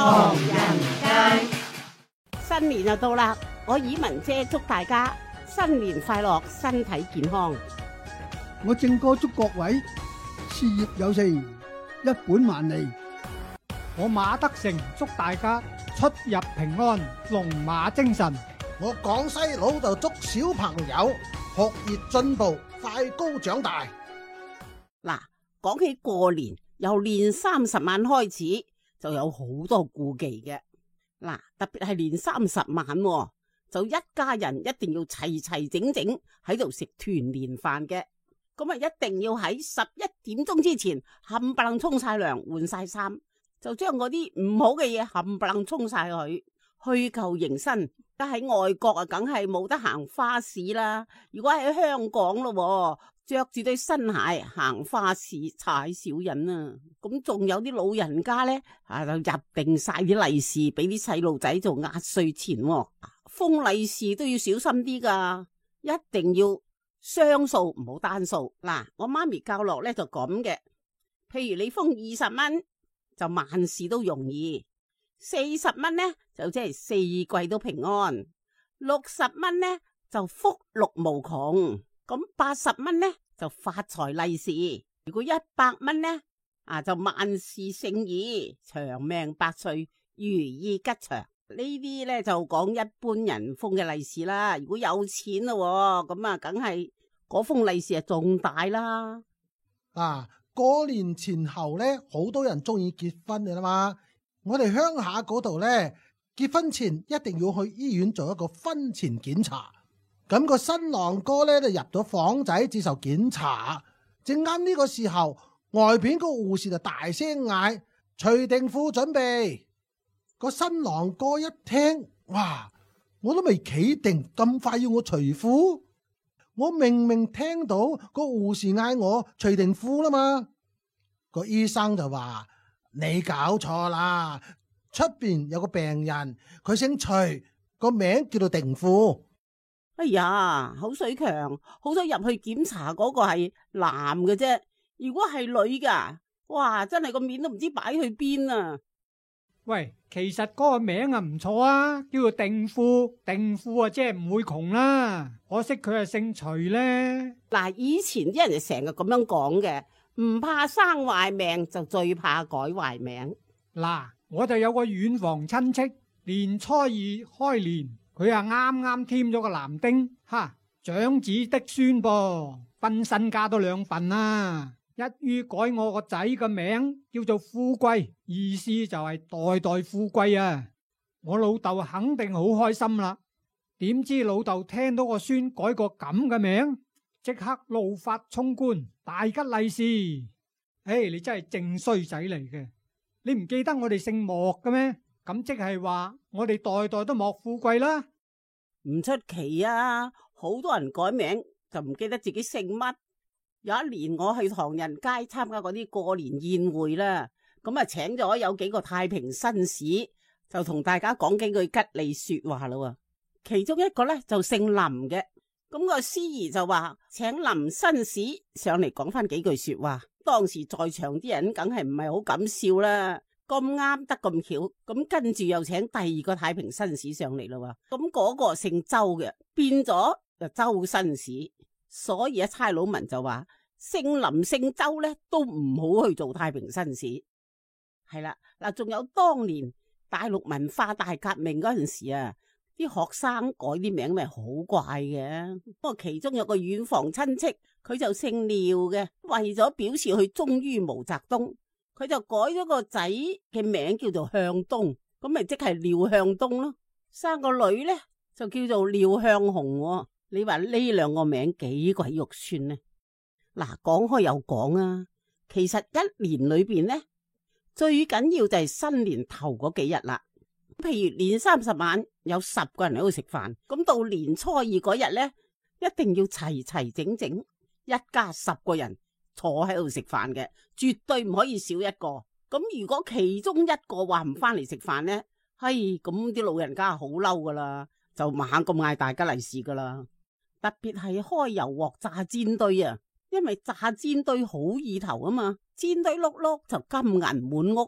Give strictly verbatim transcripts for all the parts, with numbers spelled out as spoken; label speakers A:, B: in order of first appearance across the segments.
A: 唐人街。
B: 新年又到啦，我以文姐祝大家新年快樂，身體健康。
C: 我正哥祝各位事業有成，一本萬利。
D: 我馬德成祝大家出入平安，龍馬精神。
E: 我廣西佬就祝小朋友學業進步，快高長大。
B: 嗱，講起過年，由年三十晚開始就有好多顧忌嘅。嗱，特別係年三十晚，就一家人一定要齊齊整整喺度食團年飯嘅。咁啊，一定要喺十一點鐘之前冚唪唥沖晒涼，換晒衫，就將嗰啲唔好嘅嘢冚唪唥沖晒佢，去舊迎新。而喺外國啊，梗係冇得行花市啦。如果喺香港咯，着住對新鞋行花市踩小人啊。咁仲有啲老人家咧，啊就入定晒啲利是俾啲細路仔做壓歲錢，封利是都要小心啲噶，一定要雙數唔好單數。嗱，我媽咪教落咧就咁嘅，譬如你封二十蚊就萬事都容易，四十蚊呢就即係四季都平安，六十蚊呢就福祿無窮，咁八十蚊呢就發財利是，如果一百蚊呢啊就萬事勝意，長命百歲，如意吉祥。呢啲咧就講一般人封嘅利是啦。如果有錢咯，咁啊梗係嗰封利是係仲大啦。
E: 啊，過年前後咧，好多人中意結婚嘅啦嘛。我哋鄉下嗰度咧，結婚前一定要去醫院做一個婚前檢查。咁個新郎哥咧就入咗房仔接受檢查，正啱呢個時候，外邊個護士就大聲嗌：除定褲準備。個新郎哥一聽，哇！我都未企定，咁快要我除褲？我明明聽到個護士嗌我除定褲啦嘛。個醫生就話：你搞錯啦，出邊有個病人，佢姓徐，個名叫做定褲。
B: 哎呀，口水強，好彩入去檢查嗰個係男嘅啫。如果係女噶，哇，真係個面都唔知擺去邊啊！
D: 喂，其實嗰個名啊唔錯啊，叫做定褲，定褲啊即係唔會窮啦。可惜佢係姓徐咧。
B: 嗱，以前啲人就成日咁樣講嘅，唔怕生壞命，就最怕改壞名。
D: 嗱，我就有個遠房親戚，年初二開年，佢啊啱啱添咗個男丁，哈，長子的孫噃，分身家都兩份啊。一於改我個仔嘅名叫做富貴，意思就係代代富貴啊！我老豆肯定好開心啦。點知老豆聽到個孫改個咁嘅名，即刻怒髮衝冠，大吉利是。唉，你真係正衰仔嚟嘅！你唔記得我哋姓莫嘅咩？咁即係話我哋代代都莫富貴啦。
B: 唔出奇啊！好多人改名就唔記得自己姓乜。有一年我去唐人街參加嗰啲過年宴會啦，咁啊請咗有幾個太平紳士，就同大家講幾句吉利說話啦。其中一個咧就姓林嘅，咁個司儀就話請林紳士上嚟講翻幾句說話。當時在場啲人梗係唔係好敢笑啦，咁啱得咁巧，咁跟住又請第二個太平紳士上嚟啦。咁嗰個姓周嘅變咗就周紳士。所以啊，差佬文就話姓林姓周咧都唔好去做太平紳士。係啦，嗱，仲有當年大陸文化大革命嗰陣時啊，啲學生改啲名咪好怪嘅。不過其中有個遠房親戚，佢就姓廖嘅，為咗表示佢忠於毛澤東，佢就改咗個仔嘅名叫做向東，咁咪即係廖向東咯。生個女咧就叫做廖向紅。你話呢兩個名幾鬼肉酸呢？嗱，講開又講啊，其實一年裏邊呢，最緊要就係新年頭嗰幾日啦。譬如年三十晚有十個人喺度食飯，咁到年初二嗰日呢，一定要齊齊整整一家十個人坐喺度食飯嘅，絕對唔可以少一個。咁如果其中一個話唔翻嚟食飯呢，嘿，咁啲老人家好嬲噶啦，就猛咁嗌大吉利是噶啦。特別係開油鑊炸煎堆啊，因為炸煎堆好意頭啊嘛，煎堆碌碌就金銀滿屋。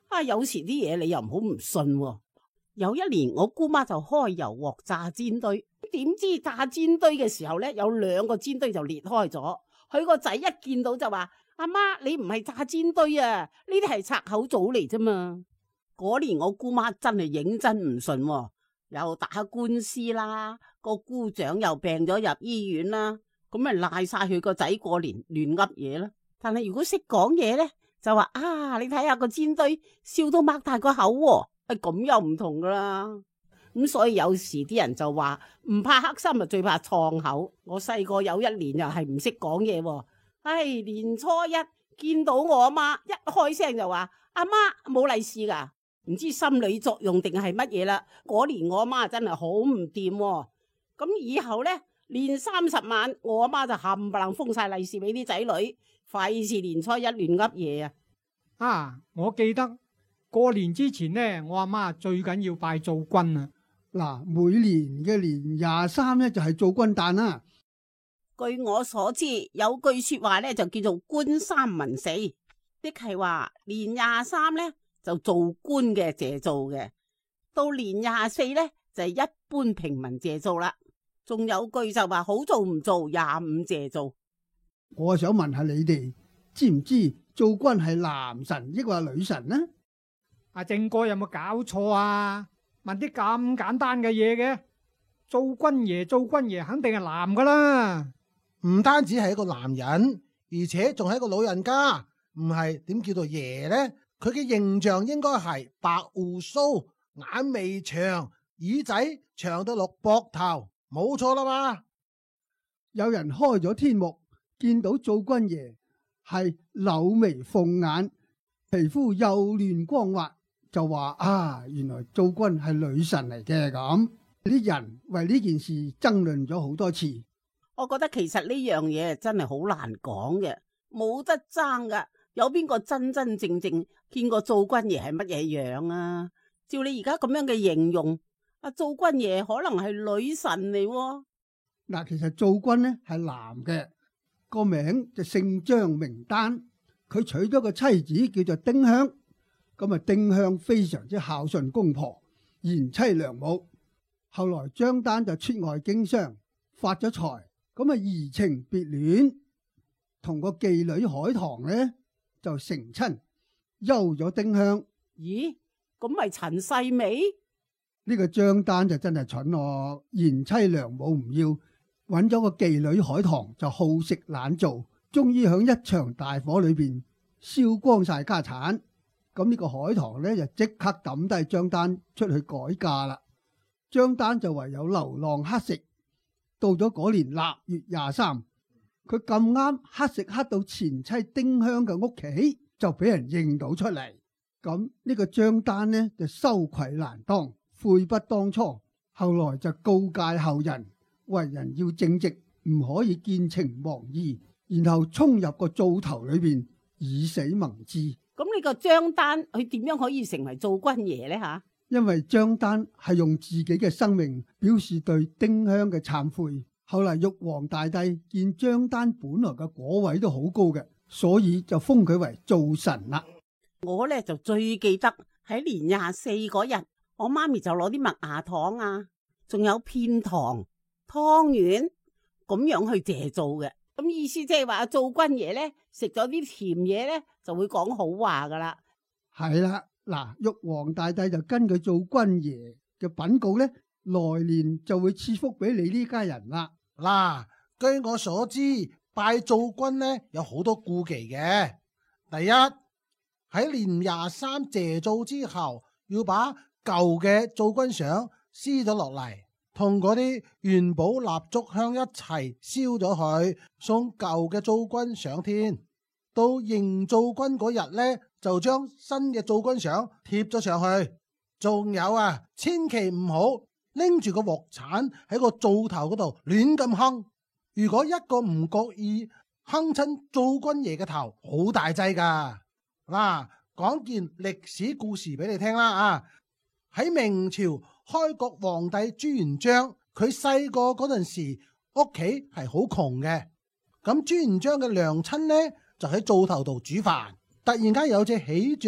B: 啊，有時啲嘢你又唔好唔信喎。有一年我姑媽就開油鑊炸煎堆，點知炸煎堆嘅時候呢，有兩個煎堆就裂開咗。佢個仔一見到就話：阿媽，你唔係炸煎堆啊，呢啲係拆口棗嚟啫嘛。嗰年我姑媽真係認真唔信喎，又打官司啦，個姑丈又病咗入醫院啦，咁咪賴晒佢個仔過年亂噏嘢啦。但係如果識講嘢呢，就話啊，你睇下個煎堆笑到擘大個口喎。係咁又唔同噶啦，咁所以有時啲人就話唔怕黑心啊，最怕創口。我細個有一年又係唔識講嘢，唉，年初一見到我阿媽，一開聲就話阿媽冇利是噶，唔知心理作用定係乜嘢啦。嗰年我阿媽真係好唔掂，咁以後呢，年三十晚我阿媽就冚唪唥封晒利是俾啲仔女，費事年初一亂噏嘢啊！
D: 啊，我記得。過年之前呢，我阿媽最緊要拜灶君啊！
C: 嗱，每年嘅年廿三咧就係灶君誕啦。
B: 據我所知，有句說話咧就叫做官三文四，即係話年廿三咧就做官嘅謝灶嘅，到年廿四咧就係一般平民謝灶啦。仲有句就話好做唔做廿五謝灶。
C: 我想問下你哋，知唔知灶君係男神抑或女神呢？
D: 阿正哥有冇搞錯啊？問啲咁簡單嘅嘢嘅，灶君爺灶君爺肯定係男噶啦，
E: 唔單止係一個男人，而且仲係一個老人家，唔係點叫做爺呢？佢嘅形象應該係白鬍鬚、眼眉長、耳仔長到落膊頭，冇錯啦嘛。
C: 有人開咗天目，見到灶君爺係柳眉鳳眼，皮膚幼嫩光滑。就話啊，原來灶君係女神嚟嘅。咁啲人為呢件事爭論咗好多次。
B: 我覺得其實呢樣嘢真係好難講嘅，冇得爭噶。有邊個真真正正見過灶君爺係乜嘢樣啊？照你而家咁樣嘅形容，阿灶君爺可能係女神嚟喎。
C: 嗱，其實灶君呢係男嘅，個名就姓張名丹，佢娶咗個妻子叫做丁香。咁啊，丁香非常之孝順公婆，賢妻良母。後來張丹就出外經商，發咗財，咁啊移情別戀，同個妓女海棠呢就成親，休咗丁香。
B: 咦？咁咪陳世美？
C: 呢個張丹就真係蠢咯，賢妻良母唔要，揾咗個妓女海棠就好食懶做，終於響一場大火裏邊燒光晒家產。咁呢個海棠呢，就即刻抌低張丹出去改嫁啦。張丹就唯有流浪乞食。到咗嗰年臘月廿三，佢咁啱乞食乞到前妻丁香嘅屋企，就俾人認到出嚟。咁呢個張丹呢，就羞愧難當，悔不當初。後來就告誡後人，為人要正直，唔可以見情忘義，然後衝入個灶頭裏邊以死盟之。
B: 咁呢個張丹佢點樣可以成為灶君爺呢？吓，
C: 因為張丹係用自己嘅生命表示對丁香嘅懺悔。後嚟玉皇大帝見張丹本來嘅果位都好高嘅，所以就封佢為灶神啦。
B: 我呢就最記得喺年廿四嗰日，我媽咪就攞啲麥芽糖啊，仲有片糖、湯圓咁樣去謝灶嘅。咁意思即係話灶君爺呢，食咗啲甜嘢呢，就會講好話噶啦。
C: 係啦，嗱，玉皇大帝就根據灶君爺嘅稟告呢，來年就會賜福俾你呢家人啦。
E: 嗱，據我所知，拜灶君呢有好多顧忌嘅。第一，喺年廿三謝灶之後，要把舊嘅灶君相撕咗落嚟，同嗰啲元寶蠟燭香一齊燒咗佢，送舊嘅灶君上天。到迎灶君嗰日呢，就將新嘅灶君相貼咗上去。仲有啊，千祈唔好拎住個鑊鏟喺個灶頭嗰度亂咁哼。如果一個唔覺意哼親灶君爺嘅頭，好大劑噶。嗱，講件歷史故事俾你聽啦啊！喺明朝開國皇帝朱元璋，佢細個嗰陣時屋企係好窮嘅。咁朱元璋嘅娘親呢，就喺灶頭度煮飯，突然間有隻喜鵲飛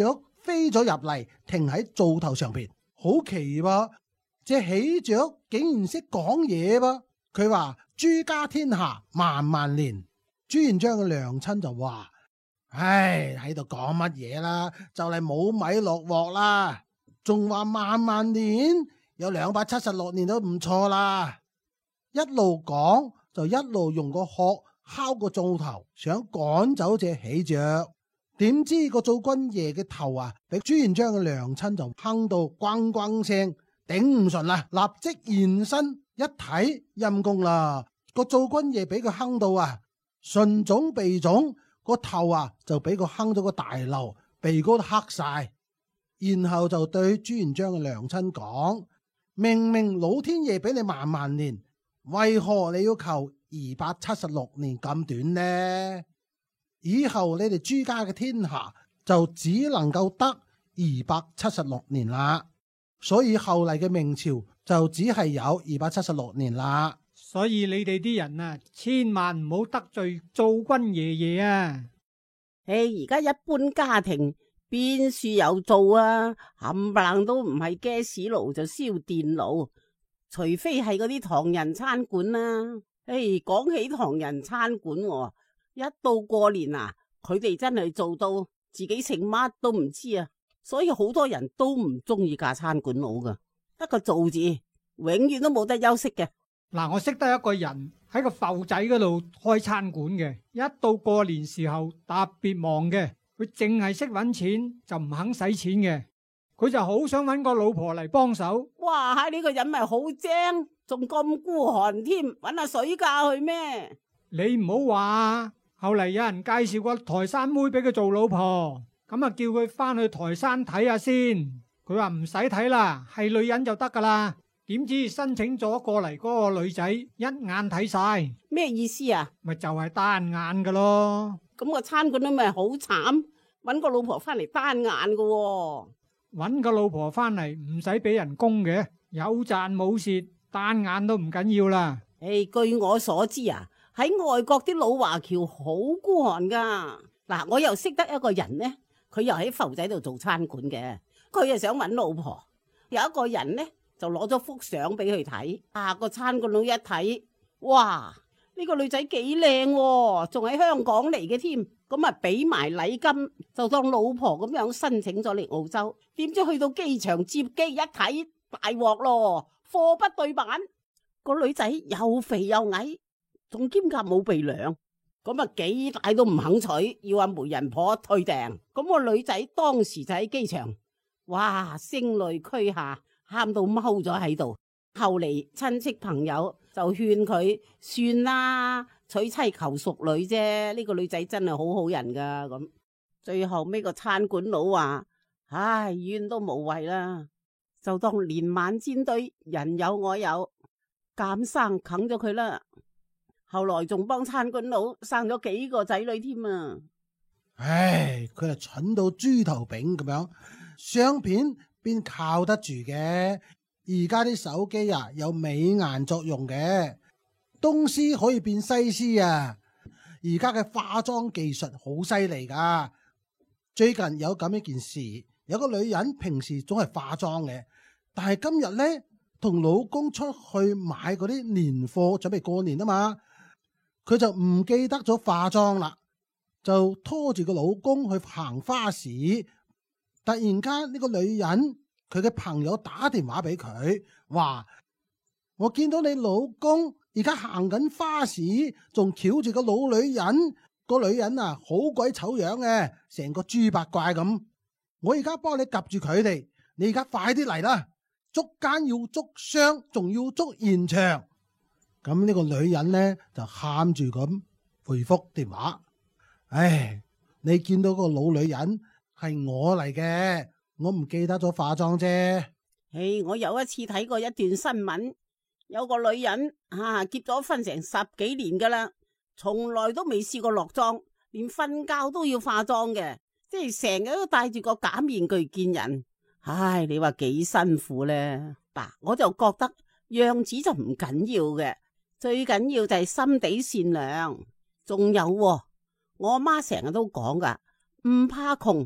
E: 飛咗入嚟，停喺灶頭上邊。好奇噃，隻喜鵲竟然識講嘢噃。佢話朱家天下萬萬年。朱元璋嘅娘親就話：唉，喺度講乜嘢啦？就嚟冇米落鑊啦，仲話萬萬年，有兩百七十六年都唔錯啦。一路講就一路用個殼敲個灶頭，想趕走隻喜鵲。點知個灶君爺嘅頭啊，俾朱元璋嘅娘親就哼到咣咣聲，頂唔順啦，立即現身一睇，陰公啦，個灶君爺俾佢哼到啊，唇腫鼻腫，個頭啊就俾佢哼咗個大瘤，鼻哥都黑晒。然後就對朱元璋嘅娘親講：明明老天爺俾你萬萬年，為何你要求二百七十六年咁短呢？以後你哋朱家嘅天下就只能夠得二百七十六年啦，所以後嚟嘅明朝就只係有二百七十六年啦。
D: 所以你哋啲人啊，千萬唔好得罪灶君爺爺啊！
B: 誒，而家一般家庭邊處有灶啊？冚唪唥都唔係 gas 爐就燒電爐，除非係嗰啲唐人餐館啦。誒，講起唐人餐館喎，一到過年啊，佢哋真係做到自己食乜都唔知啊，所以好多人都唔中意架餐館佬噶，得個做字，永遠都冇得休息嘅。
D: 嗱，我識得一個人喺個埠仔嗰度開餐館嘅，一到過年時候特別忙嘅，佢淨係識搵錢就唔肯使錢嘅，佢就好想搵個老婆嚟幫手。
B: 哇，喺呢個人咪好精，仲咁孤寒添，搵下水嫁去咩？
D: 你唔好話，後嚟有人介紹個台山妹俾佢做老婆，咁啊叫佢翻去台山睇下先。佢話唔使睇啦，係女人就得噶啦。點知申請咗過嚟嗰個女仔一眼睇晒，
B: 咩意思啊？
D: 咪就係單眼噶咯。
B: 咁個餐館都咪好慘，搵個老婆翻嚟單眼噶喎。
D: 搵個老婆翻嚟唔使俾人工嘅，有賺冇蝕，單眼都唔緊要啦。
B: 誒，據我所知啊，喺外國啲老華僑好孤寒噶。嗱，我又識得一個人呢，佢又喺埠仔度做餐館嘅，佢又想搵老婆。有一個人呢，就攞咗幅相俾佢睇，啊個餐館佬一睇，哇呢個女仔幾靚喎，仲喺香港嚟嘅添，咁啊俾埋禮金，就當老婆咁樣申請咗嚟澳洲。點知去到機場接機一睇，大鑊咯，貨不對版，個女仔又肥又矮，仲兼夾冇鼻梁，咁啊幾大都唔肯娶，要阿媒人婆退訂。咁個女仔當時就喺機場，哇聲淚俱下，喊到踎咗喺度。後嚟親戚朋友就勸佢算啦，娶妻求淑女啫，呢個女仔真係好好人噶。咁最後尾個餐館佬話：唉，怨都無謂啦，就當年晚煎堆，人有我有，監生啃咗佢啦。後來仲幫餐館佬生咗幾個仔女添啊！
E: 唉，佢係蠢到豬頭炳咁樣，相片邊靠得住嘅？而家啲手機啊有美顏作用嘅，東施可以變西施啊！而家嘅化妝技術好犀利噶。最近有咁一件事，有個女人平時總係化妝嘅，但係今日呢，同老公出去買嗰啲年貨，準備過年啊嘛，佢就唔記得咗化妝啦，就拖住個老公去行花市。突然間呢個女人，佢嘅朋友打電話俾佢，話我見到你老公而家行緊花市，仲翹住個老女人，個女人啊好鬼醜樣嘅，成個豬八怪咁。我而家幫你夾住佢哋，你而家快啲嚟啦！捉奸要捉雙，仲要捉現場。咁呢個女人呢，就喊住咁回覆電話：唉，你見到個老女人係我嚟嘅。我唔記得咗化妝啫。
B: 誒，我有一次睇過一段新聞，有個女人啊結咗婚成十幾年噶啦，從來都未試過落妝，連瞓覺都要化妝嘅，即係成日都戴住個假面具見人。唉，你話幾辛苦呢？嗱，我就覺得樣子就唔緊要嘅，最緊要就係心地善良。仲有，我媽成日都講噶，唔怕窮，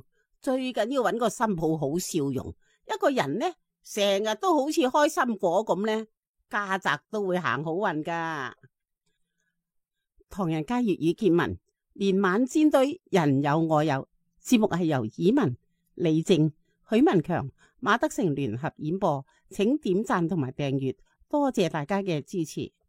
B: 最緊要揾個新抱好笑容，一個人呢成日都好似開心果咁呢，家宅都會行好運噶。唐人街粵語見聞，年晚煎堆，人有我有。節目係由以文、李靜、許文強、馬德成聯合演播，請點讚同埋訂閱，多謝大家嘅支持。